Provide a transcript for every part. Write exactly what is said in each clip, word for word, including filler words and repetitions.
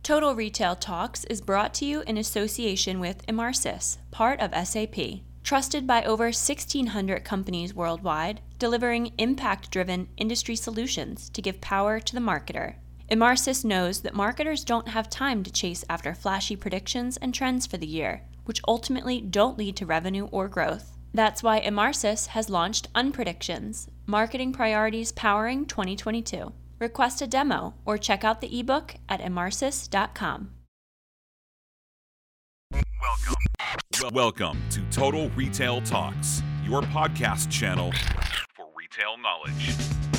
Total Retail Talks is brought to you in association with Emarsys, part of S A P, trusted by over sixteen hundred companies worldwide, delivering impact-driven industry solutions to give power to the marketer. Emarsys knows that marketers don't have time to chase after flashy predictions and trends for the year, which ultimately don't lead to revenue or growth. That's why Emarsys has launched Unpredictions, Marketing Priorities Powering twenty twenty-two. Request a demo or check out the ebook at emarsys dot com. Welcome. Welcome to Total Retail Talks, your podcast channel for retail knowledge.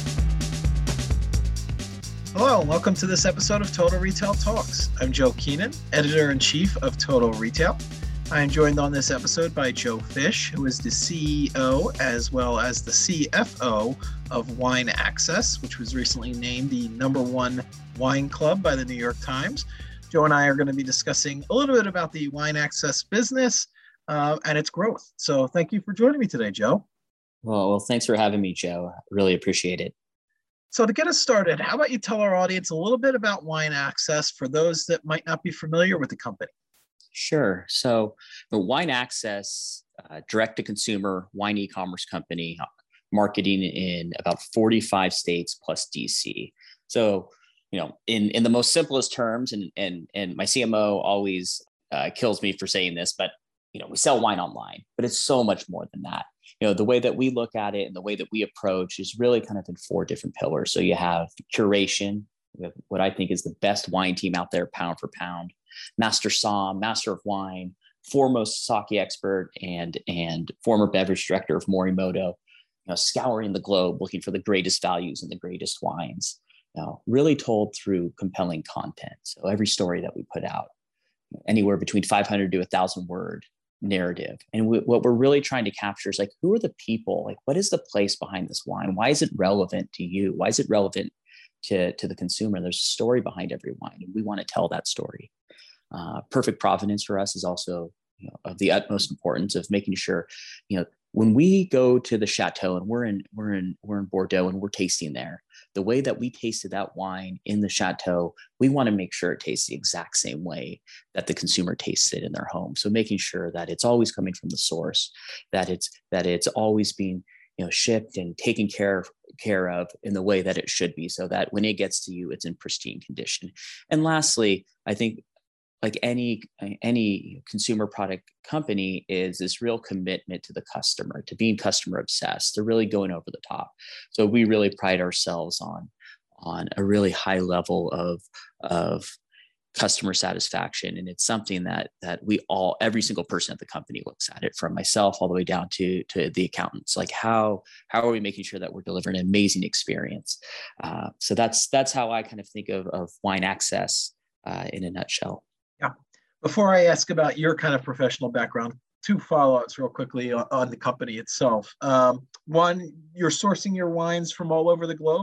Hello, and welcome to this episode of Total Retail Talks. I'm Joe Keenan, Editor-in-Chief of Total Retail. I am joined on this episode by Joe Fish, who is the C E O as well as the C F O of Wine Access, which was recently named the number one wine club by the New York Times. Joe and I are going to be discussing a little bit about the Wine Access business uh, and its growth. So thank you for joining me today, Joe. Well, well, thanks for having me, Joe. I really appreciate it. So to get us started, how about you tell our audience a little bit about Wine Access for those that might not be familiar with the company? Sure. So the Wine Access, uh, direct-to-consumer wine e-commerce company, marketing in about forty-five states plus D C. So, you know, in, in the most simplest terms, and and and my C M O always uh, kills me for saying this, but you know, we sell wine online, but it's so much more than that. You know, the way that we look at it and the way that we approach is really kind of in four different pillars. So you have curation, what I think is the best wine team out there, pound for pound. Master Som, Master of Wine, foremost sake expert, and and former beverage director of Morimoto, you know, scouring the globe looking for the greatest values and the greatest wines. You know, really told through compelling content. So every story that we put out, anywhere between five hundred to one thousand word narrative. And we, what we're really trying to capture is like, who are the people? Like, what is the place behind this wine? Why is it relevant to you? Why is it relevant to, to the consumer? There's a story behind every wine, and we want to tell that story. Uh, perfect provenance for us is also, you know, of the utmost importance of making sure, you know, when we go to the chateau and we're in we're in we're in Bordeaux and we're tasting there, the way that we tasted that wine in the chateau, we want to make sure it tastes the exact same way that the consumer tastes it in their home. So making sure that it's always coming from the source, that it's that it's always being, you know, shipped and taken care care of in the way that it should be, so that when it gets to you, it's in pristine condition. And lastly, I think, like any any consumer product company, is this real commitment to the customer, to being customer obsessed, to really going over the top. So we really pride ourselves on on a really high level of of customer satisfaction, and it's something that that we all, every single person at the company looks at it, from myself all the way down to to the accountants. Like how how are we making sure that we're delivering an amazing experience? Uh, so that's that's how I kind of think of of Wine Access uh, in a nutshell. Yeah. Before I ask about your kind of professional background, two follow-ups real quickly on, on the company itself. Um, one, you're sourcing your wines from all over the globe?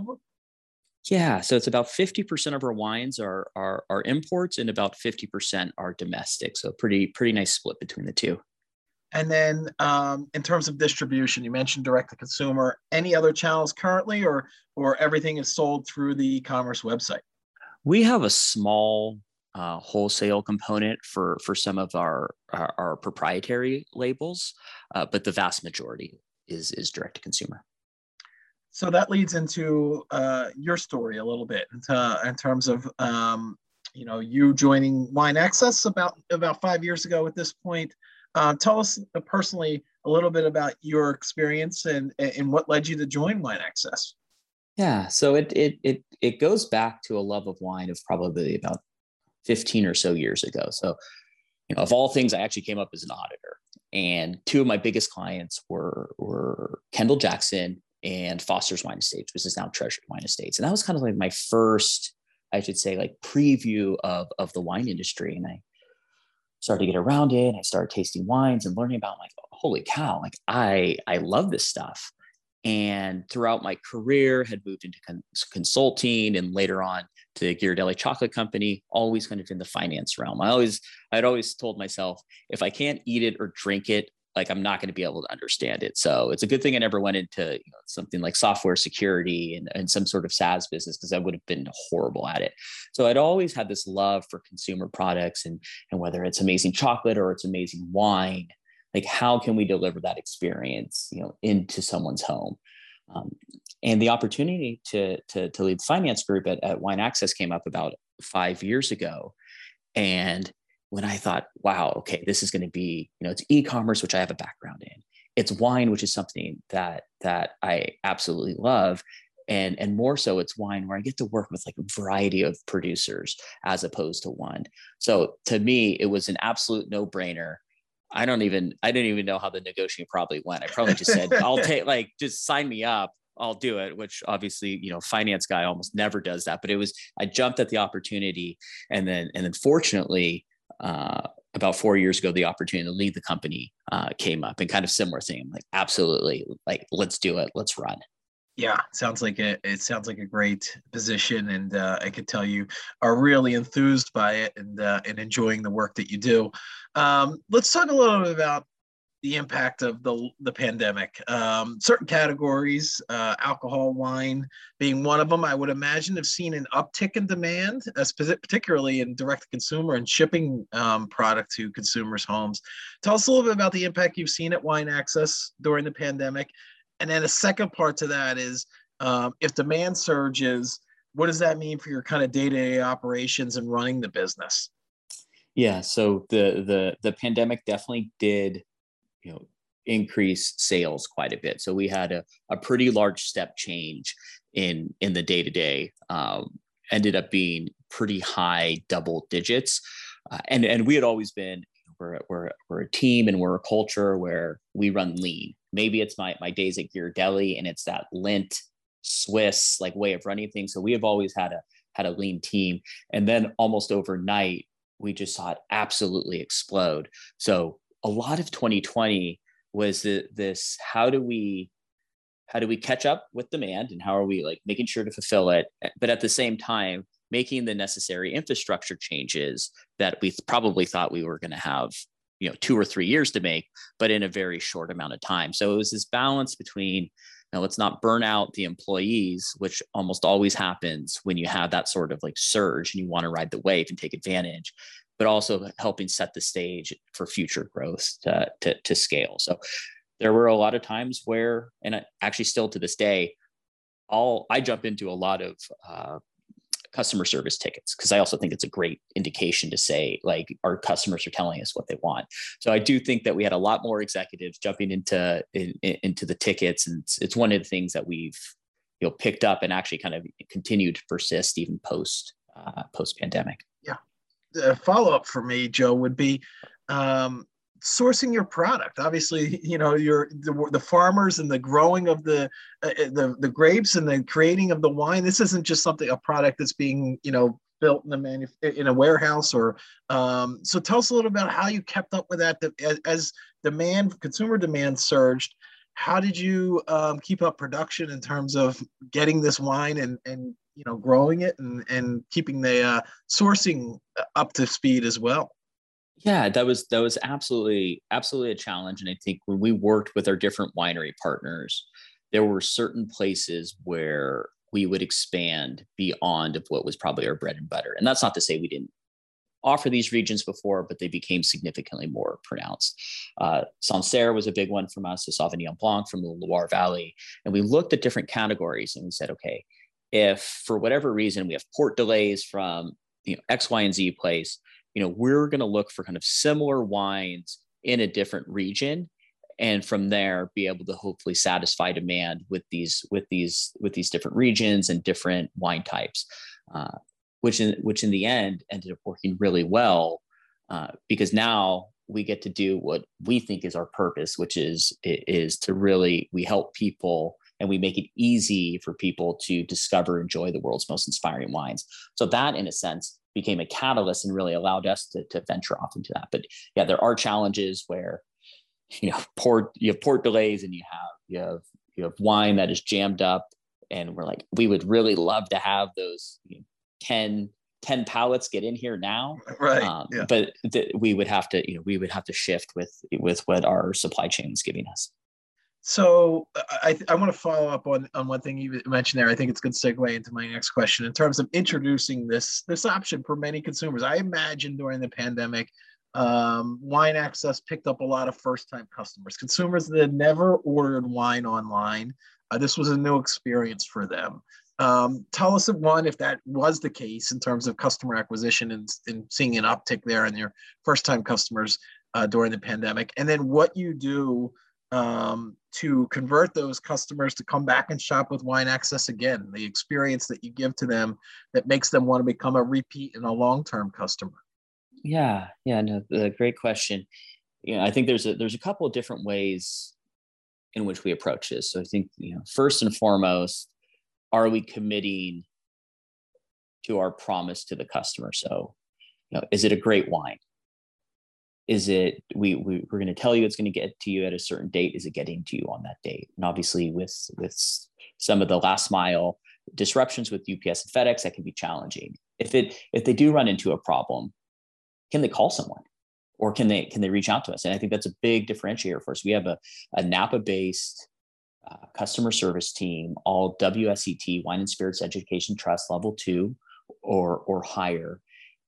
Yeah, so it's about fifty percent of our wines are, are, are imports, and about fifty percent are domestic. So pretty, pretty nice split between the two. And then um, in terms of distribution, you mentioned direct-to-consumer. Any other channels currently, or or everything is sold through the e-commerce website? We have a small Uh, wholesale component for for some of our our, our proprietary labels, uh, but the vast majority is is direct to consumer. So that leads into uh, your story a little bit, into, in terms of um, you know, you joining Wine Access about about five years ago at this point. Uh, tell us personally a little bit about your experience and and what led you to join Wine Access. Yeah, so it it it it goes back to a love of wine of probably about fifteen or so years ago. So, you know, of all things, I actually came up as an auditor, and two of my biggest clients were, were Kendall Jackson and Foster's Wine Estates, which is now Treasury Wine Estates. And that was kind of like my first, I should say, like preview of, of the wine industry. And I started to get around it. I started tasting wines and learning about, like, holy cow, like I, I love this stuff. And throughout my career had moved into con- consulting, and later on to Ghirardelli Chocolate Company, always kind of in the finance realm. I always, I'd always told myself, if I can't eat it or drink it, like I'm not going to be able to understand it. So it's a good thing I never went into you know, something like software security and, and some sort of SaaS business, because I would have been horrible at it. So I'd always had this love for consumer products, and, and whether it's amazing chocolate or it's amazing wine, like how can we deliver that experience, you know, into someone's home? Um, and the opportunity to, to, to lead the finance group at, at Wine Access came up about five years ago. And when I thought, wow, okay, this is going to be, you know, it's e-commerce, which I have a background in. It's wine, which is something that that I absolutely love. And, and more so, it's wine where I get to work with like a variety of producers as opposed to one. So to me, it was an absolute no-brainer. I don't even, I didn't even know how the negotiating probably went. I probably just said, I'll take, like, just sign me up. I'll do it, which obviously, you know, finance guy almost never does that, but it was, I jumped at the opportunity. And then, and then fortunately, uh, about four years ago, the opportunity to lead the company uh, came up, and kind of similar thing. I'm like, absolutely, like, let's do it. Let's run. Yeah, sounds like a, it sounds like a great position, and uh, I could tell you are really enthused by it and uh, and enjoying the work that you do. Um, let's talk a little bit about the impact of the the pandemic. Um, certain categories, uh, alcohol, wine being one of them, I would imagine have seen an uptick in demand, uh, particularly in direct to consumer and shipping um, product to consumers' homes. Tell us a little bit about the impact you've seen at Wine Access during the pandemic. And then the second part to that is, um, if demand surges, what does that mean for your kind of day-to-day operations and running the business? Yeah, so the the the pandemic definitely did, you know, increase sales quite a bit. So we had a, a pretty large step change in in the day-to-day. Um, ended up being pretty high double digits, uh, and and we had always been. We're, we're, we're a team and we're a culture where we run lean. Maybe it's my, my days at Ghirardelli and it's that Lindt Swiss like way of running things. So we have always had a, had a lean team. And then almost overnight, we just saw it absolutely explode. So a lot of twenty twenty was the, this, how do we, how do we catch up with demand, and how are we like making sure to fulfill it? But at the same time, making the necessary infrastructure changes that we probably thought we were going to have, you know, two or three years to make, but in a very short amount of time. So it was this balance between, you know, let's not burn out the employees, which almost always happens when you have that sort of like surge and you want to ride the wave and take advantage, but also helping set the stage for future growth to, to, to scale. So there were a lot of times where, and actually still to this day, I'll, I jump into a lot of, uh, customer service tickets, because I also think it's a great indication to say like our customers are telling us what they want. So I do think that we had a lot more executives jumping into in, into the tickets, and it's, it's one of the things that we've you know picked up and actually kind of continued to persist even post uh, post pandemic. Yeah, the follow up for me, Joe, would be um, sourcing your product. Obviously, you know, you're the, the farmers and the growing of the, uh, the the grapes and the creating of the wine. This isn't just something, a product that's being, you know, built in a manu- in a warehouse or um, so tell us a little about how you kept up with that as, as demand, consumer demand surged. How did you um, keep up production in terms of getting this wine and and you know growing it and and keeping the uh, sourcing up to speed as well? Yeah, that was that was absolutely absolutely a challenge. And I think when we worked with our different winery partners, there were certain places where we would expand beyond of what was probably our bread and butter. And that's not to say we didn't offer these regions before, but they became significantly more pronounced. Uh, Sancerre was a big one from us, a Sauvignon Blanc from the Loire Valley. And we looked at different categories and we said, okay, if for whatever reason we have port delays from you know X, Y, and Z place, you know, we're going to look for kind of similar wines in a different region, and from there be able to hopefully satisfy demand with these with these with these different regions and different wine types, uh, which in which in the end ended up working really well uh, because now we get to do what we think is our purpose, which is is to really we help people and we make it easy for people to discover, enjoy the world's most inspiring wines. So that, in a sense, became a catalyst and really allowed us to, to venture off into that. But yeah, there are challenges where, you know, port, you have port delays and you have, you have, you have wine that is jammed up, and we're like, we would really love to have those you know, ten ten pallets get in here now. Right. Um, yeah. But th- we would have to, you know, we would have to shift with, with what our supply chain is giving us. So I, I want to follow up on, on one thing you mentioned there. I think it's a good segue into my next question in terms of introducing this, this option for many consumers. I imagine during the pandemic, um, Wine Access picked up a lot of first-time customers, consumers that had never ordered wine online. Uh, this was a new experience for them. Um, tell us, one, if that was the case in terms of customer acquisition and, and seeing an uptick there in your first-time customers uh, during the pandemic, and then what you do um, to convert those customers to come back and shop with Wine Access again, the experience that you give to them that makes them want to become a repeat and a long-term customer. Yeah, yeah, no, the great question. You know, I think there's a there's a couple of different ways in which we approach this. So I think, you know, first and foremost, are we committing to our promise to the customer? So, you know, is it a great wine? Is it, we, we, we're going to tell you it's going to get to you at a certain date. Is it getting to you on that date? And obviously with, with some of the last mile disruptions with U P S and FedEx, that can be challenging. If it, if they do run into a problem, can they call someone or can they, can they reach out to us? And I think that's a big differentiator for us. We have a, a Napa based uh, customer service team, all W S E T, Wine and Spirits Education Trust level two or, or higher.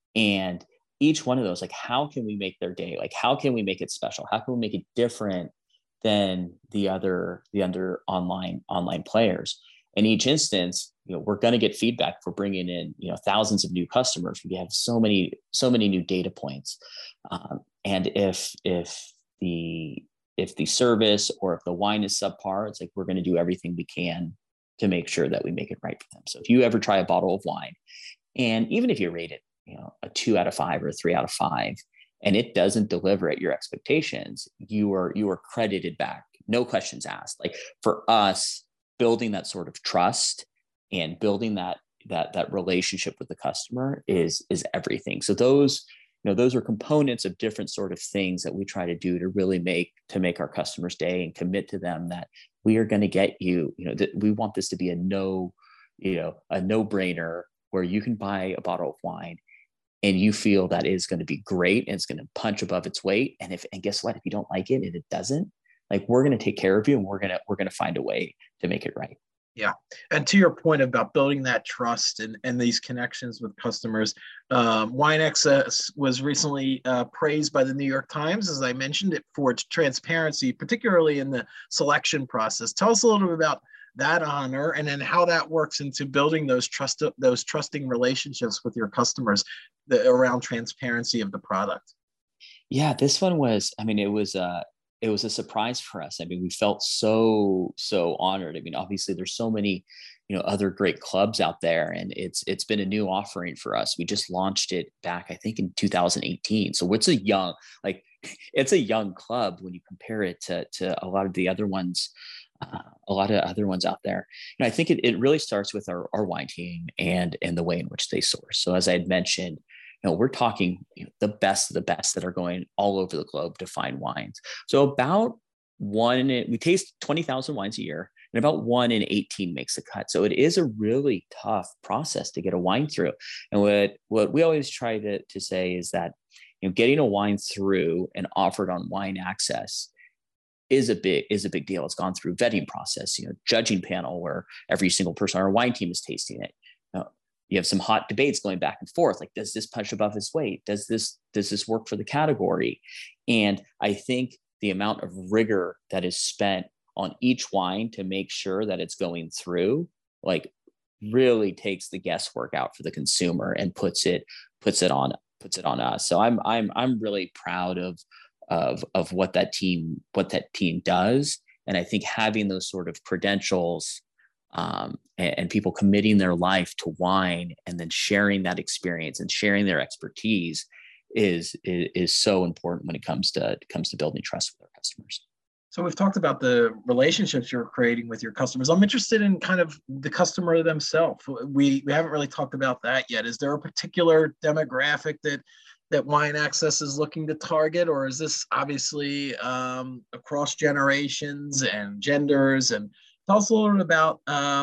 And each one of those, like, how can we make their day? Like, how can we make it special? How can we make it different than the other, the other online, online players? In each instance, you know, we're going to get feedback for bringing in, you know, thousands of new customers. We have so many, so many new data points. Um, and if, if the, if the service or if the wine is subpar, it's like, we're going to do everything we can to make sure that we make it right for them. So if you ever try a bottle of wine, and even if you rate it, you know, a two out of five or a three out of five, and it doesn't deliver at your expectations, you are, you are credited back. No questions asked. Like, for us, building that sort of trust and building that, that, that relationship with the customer is, is everything. So those, you know, those are components of different sort of things that we try to do to really make, to make our customers' day and commit to them that we are going to get you, you know, that we want this to be a no, you know, a no brainer where you can buy a bottle of wine and you feel that is going to be great and it's going to punch above its weight. And if, and guess what, if you don't like it and it doesn't, like, we're going to take care of you and we're going to, we're going to find a way to make it right. Yeah. And to your point about building that trust and, and these connections with customers, um, Wine Access was recently uh, praised by the New York Times, as I mentioned, it for its transparency, particularly in the selection process. Tell us a little bit about that honor and then how that works into building those trust, those trusting relationships with your customers the, around transparency of the product. Yeah, this one was, I mean, it was, uh, it was a surprise for us. I mean, we felt so, so honored. I mean, obviously there's so many, you know, other great clubs out there, and it's, it's been a new offering for us. We just launched it back, I think, in two thousand eighteen. So it's a young, like, it's a young club when you compare it to, to a lot of the other ones, uh, a lot of other ones out there. And I think it, it really starts with our, our wine team and, and the way in which they source. So as I had mentioned, you know, we're talking, you know, the best of the best that are going all over the globe to find wines. So about one, we taste twenty thousand wines a year, and about one in eighteen makes the cut. So it is a really tough process to get a wine through. And what, what we always try to, to say is that, you know, getting a wine through and offered on Wine Access is a big, is a big deal. It's gone through vetting process, you know, judging panel where every single person on our wine team is tasting it. You have some hot debates going back and forth. Like, does this punch above its weight? Does this, does this work for the category? And I think the amount of rigor that is spent on each wine to make sure that it's going through, like, really takes the guesswork out for the consumer and puts it, puts it on, puts it on us. So I'm, I'm, I'm really proud of, of, of what that team, what that team does. And I think having those sort of credentials, um, and, and people committing their life to wine and then sharing that experience and sharing their expertise is, is, is so important when it comes to, comes to building trust with our customers. So we've talked about the relationships you're creating with your customers. I'm interested in kind of the customer themselves. We, we haven't really talked about that yet. Is there a particular demographic that that Wine Access is looking to target, or is this obviously um, across generations and genders? And tell us a little bit about um,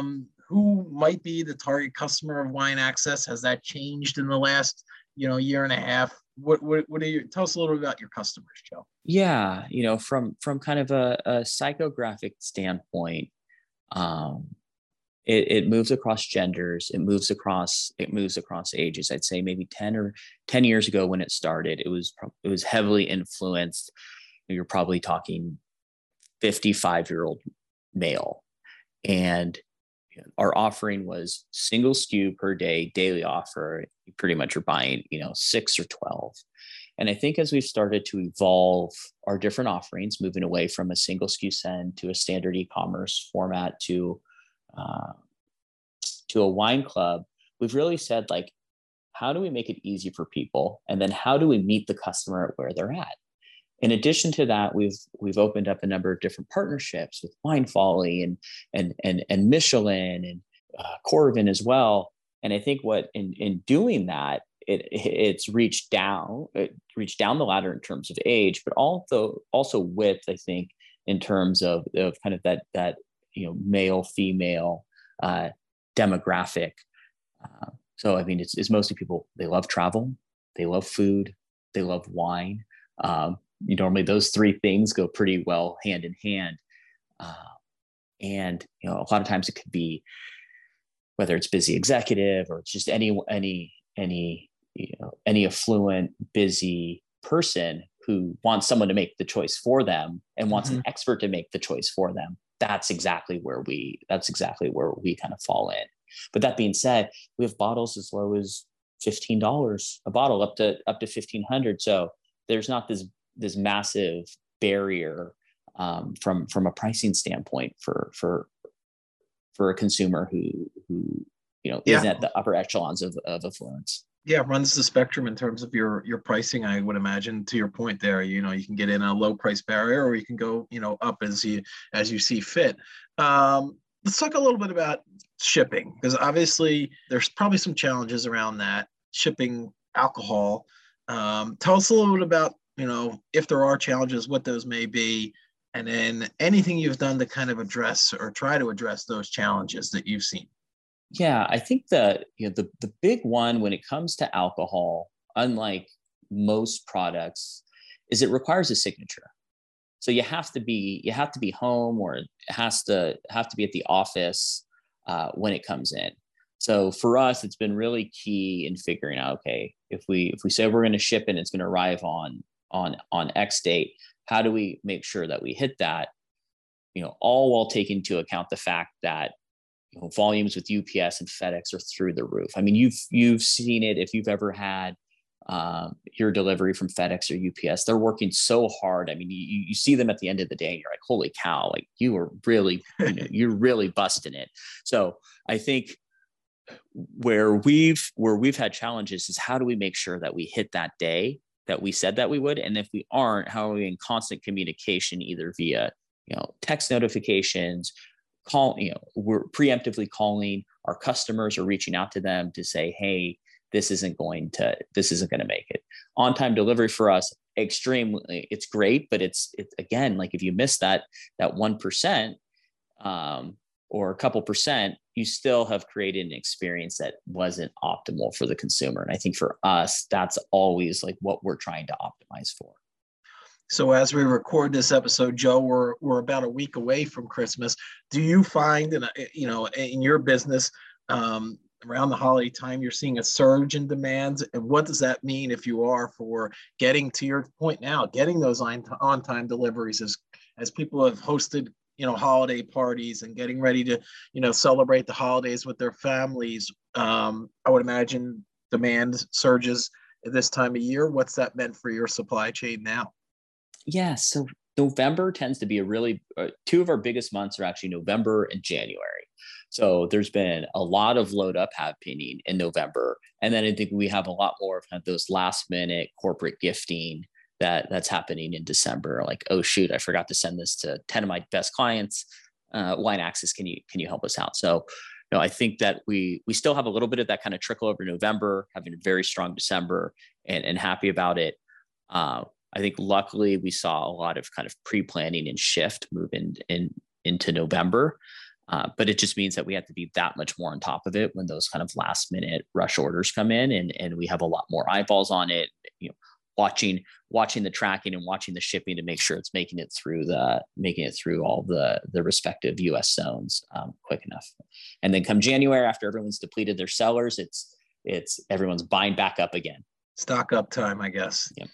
who might be the target customer of Wine Access? Has that changed in the last, you know, year and a half? What what what do you tell us a little bit about your customers, Joe? Yeah, you know, from from kind of a, a psychographic standpoint, um, it, it moves across genders, it moves across it moves across ages. I'd say maybe ten or ten years ago when it started, it was it was heavily influenced. You're probably talking fifty-five year old male, and our offering was single S K U per day, daily offer. You pretty much are buying, you know, six or twelve. And I think as we've started to evolve our different offerings, moving away from a single S K U send to a standard e-commerce format to uh, to a wine club, we've really said, like, how do we make it easy for people? And then how do we meet the customer at where they're at? In addition to that, we've we've opened up a number of different partnerships with Wine Folly and and and and Michelin and uh, Corvin as well. And I think what in in doing that, it it's reached down it reached down the ladder in terms of age, but also also width. I think in terms of of kind of that that you know male female uh, demographic. Uh, so I mean, it's it's mostly people. They love travel, they love food, they love wine. Um, Normally those three things go pretty well hand in hand. Uh, and, you know, a lot of times it could be, whether it's busy executive or it's just any, any, any, you know, any affluent, busy person who wants someone to make the choice for them and wants mm-hmm. an expert to make the choice for them. That's exactly where we, that's exactly where we kind of fall in. But that being said, we have bottles as low as fifteen dollars a bottle up to, up to fifteen hundred. So there's not this this massive barrier um, from from a pricing standpoint for for for a consumer who who you know yeah. isn't at the upper echelons of, of affluence. Yeah, runs the spectrum in terms of your your pricing. I would imagine, to your point there, you know, you can get in a low price barrier, or you can go, you know, up as you as you see fit. Um, let's talk a little bit about shipping, because obviously there's probably some challenges around that shipping alcohol. Um, tell us a little bit about, you know, if there are challenges, what those may be, and then anything you've done to kind of address or try to address those challenges that you've seen. Yeah, I think that, you know, the, the big one when it comes to alcohol, unlike most products, is it requires a signature. So you have to be, you have to be home, or it has to have to be at the office uh, when it comes in. So for us, it's been really key in figuring out, okay, if we if we say we're going to ship and it's going to arrive on on on X date, how do we make sure that we hit that? You know, all while taking into account the fact that, you know, volumes with U P S and FedEx are through the roof. I mean, you've you've seen it if you've ever had um, your delivery from FedEx or U P S. They're working so hard. I mean, you you see them at the end of the day, and you're like, holy cow! Like, you are really, you know, you're really busting it. So I think where we've where we've had challenges is, how do we make sure that we hit that day that we said that we would? And if we aren't, how are we in constant communication, either via, you know, text notifications, call, you know, we're preemptively calling our customers or reaching out to them to say, hey, this isn't going to, this isn't going to make it. On-time delivery for us, extremely, it's great, but it's, it's again, like if you miss that, that one percent um, or a couple percent, you still have created an experience that wasn't optimal for the consumer. And I think for us, that's always like what we're trying to optimize for. So as we record this episode, Joe, we're we're about a week away from Christmas. Do you find, in a, you know, in your business, um, around the holiday time, you're seeing a surge in demands? And what does that mean, if you are, for getting, to your point now, getting those on on-time deliveries as as people have hosted, you know, holiday parties and getting ready to, you know, celebrate the holidays with their families? Um, I would imagine demand surges at this time of year. What's that meant for your supply chain now? Yeah, so November tends to be a really, uh, two of our biggest months are actually November and January. So there's been a lot of load up happening in November. And then I think we have a lot more of, kind of those last minute corporate gifting that that's happening in December. Like, oh shoot, I forgot to send this to ten of my best clients. Uh, Wine Access, can you, can you help us out? So, you know, I think that we, we still have a little bit of that kind of trickle over November, having a very strong December, and, and happy about it. Uh, I think luckily we saw a lot of kind of pre-planning and shift move in, in into November. Uh, but it just means that we have to be that much more on top of it when those kind of last minute rush orders come in, and, and we have a lot more eyeballs on it, you know, watching, watching the tracking and watching the shipping to make sure it's making it through the, making it through all the, the respective U S zones um, quick enough. And then come January, after everyone's depleted their sellers, it's, it's everyone's buying back up again. Stock up time, I guess. Yep.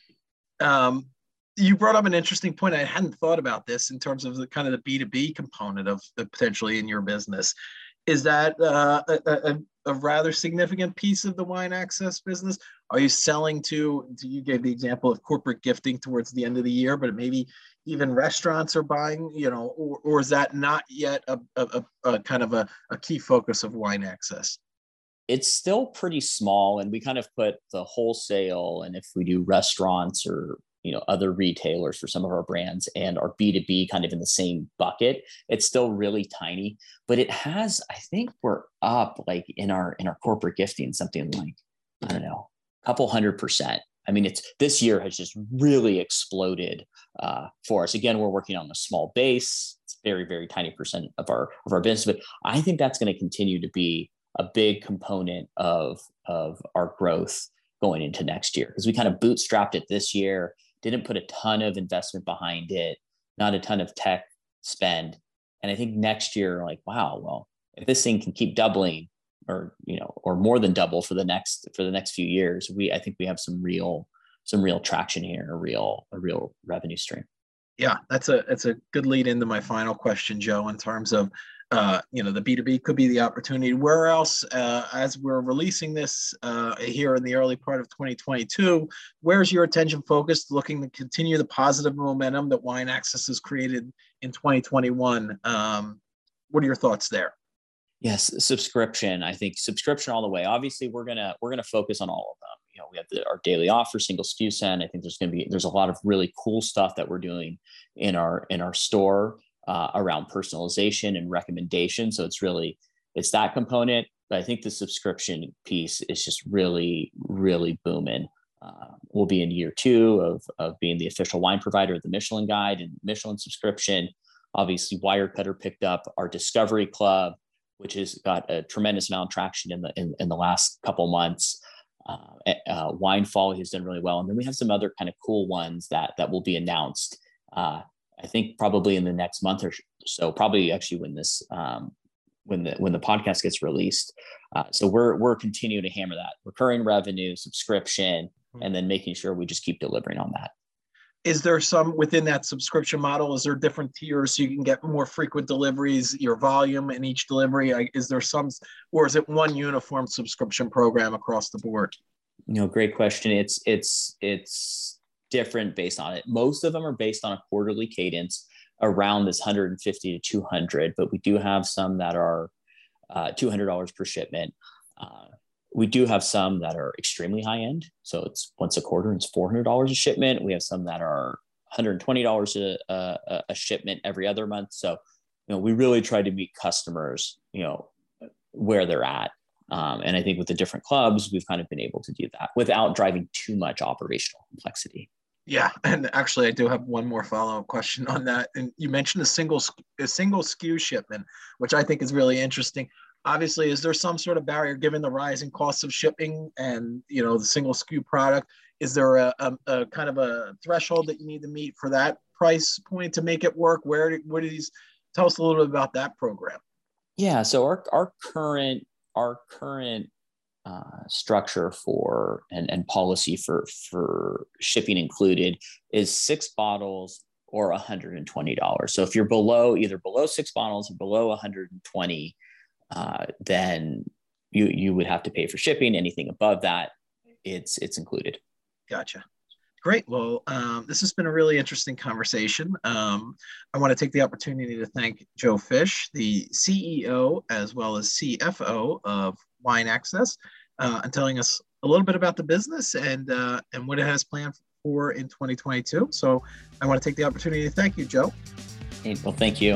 Um, You brought up an interesting point. I hadn't thought about this in terms of the kind of the B two B component of the potentially in your business. Is that uh, a, a, a rather significant piece of the wine access business? Are you selling to, you gave the example of corporate gifting towards the end of the year, but maybe even restaurants are buying, you know, or, or is that not yet a, a, a kind of a, a key focus of wine access? It's still pretty small, and we kind of put the wholesale, and if we do restaurants or you know, other retailers for some of our brands and our B two B kind of in the same bucket, it's still really tiny, but it has, I think we're up like in our, in our corporate gifting, something like, I don't know, a couple hundred percent. I mean, it's, this year has just really exploded uh, for us. Again, we're working on a small base. It's very, very tiny percent of our, of our business, but I think that's going to continue to be a big component of, of our growth going into next year, because we kind of bootstrapped it this year. Didn't put a ton of investment behind it, not a ton of tech spend. And I think next year, like, wow, well, if this thing can keep doubling or, you know, or more than double for the next, for the next few years, we, I think we have some real, some real traction here, a real, a real revenue stream. Yeah, that's a, that's a good lead into my final question, Joe, in terms of, uh, you know, the B two B could be the opportunity. Where else, uh, as we're releasing this uh, here in the early part of twenty twenty-two, where's your attention focused, looking to continue the positive momentum that Wine Access has created in twenty twenty-one? Um, what are your thoughts there? Yes, subscription. I think subscription all the way. Obviously, we're gonna we're gonna focus on all of them. You know, we have the, our daily offer, single S K U send. I think there's gonna be there's a lot of really cool stuff that we're doing in our in our store uh, around personalization and recommendation. So it's really it's that component. But I think the subscription piece is just really really booming. Uh, we'll be in year two of of being the official wine provider of the Michelin Guide and Michelin subscription. Obviously, Wirecutter picked up our Discovery Club, which has got a tremendous amount of traction in the in, in the last couple months. Uh, uh, Winefall has done really well, and then we have some other kind of cool ones that that will be announced. Uh, I think probably in the next month or so. Probably actually when this um, when the when the podcast gets released. Uh, so we're we're continuing to hammer that recurring revenue, subscription, and then making sure we just keep delivering on that. Is there some within that subscription model? Is there different tiers so you can get more frequent deliveries, your volume in each delivery? Is there some, or is it one uniform subscription program across the board? You know, great question. It's, it's, it's different based on it. Most of them are based on a quarterly cadence around this one hundred fifty to two hundred, but we do have some that are uh, two hundred dollars per shipment. Uh, We do have some that are extremely high end. So it's once a quarter, and it's four hundred dollars a shipment. We have some that are one hundred twenty dollars a, a, a shipment every other month. So, you know, we really try to meet customers, you know, where they're at. Um, and I think with the different clubs, we've kind of been able to do that without driving too much operational complexity. Yeah. And actually, I do have one more follow-up question on that. And you mentioned a single, a single S K U shipment, which I think is really interesting. Obviously, is there some sort of barrier given the rising costs of shipping and, you know, the single S K U product? Is there a, a, a kind of a threshold that you need to meet for that price point to make it work? Where, where do these, tell us a little bit about that program. Yeah. So our, our current, our current uh, structure for, and, and policy for, for shipping included is six bottles or one hundred twenty dollars. So if you're below, either below six bottles or below one hundred twenty, Uh, then you you would have to pay for shipping. Anything above that, it's it's included. Gotcha. Great. Well, um, this has been a really interesting conversation. Um, I want to take the opportunity to thank Joe Fish, the C E O as well as C F O of Wine Access, uh, and telling us a little bit about the business and uh, and what it has planned for in twenty twenty-two. So I want to take the opportunity to thank you, Joe. Hey, well, thank you.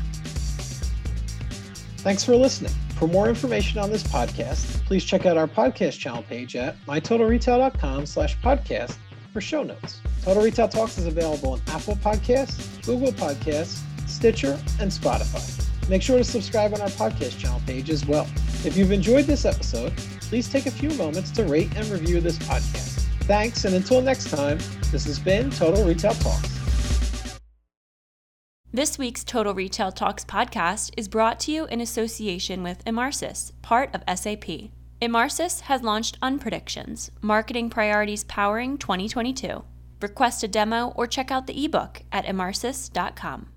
Thanks for listening. For more information on this podcast, please check out our podcast channel page at my total retail dot com slash podcast for show notes. Total Retail Talks is available on Apple Podcasts, Google Podcasts, Stitcher, and Spotify. Make sure to subscribe on our podcast channel page as well. If you've enjoyed this episode, please take a few moments to rate and review this podcast. Thanks, and until next time, this has been Total Retail Talks. This week's Total Retail Talks podcast is brought to you in association with Emarsys, part of S A P. Emarsys has launched Unpredictions, Marketing Priorities Powering twenty twenty-two. Request a demo or check out the ebook at emarsys dot com.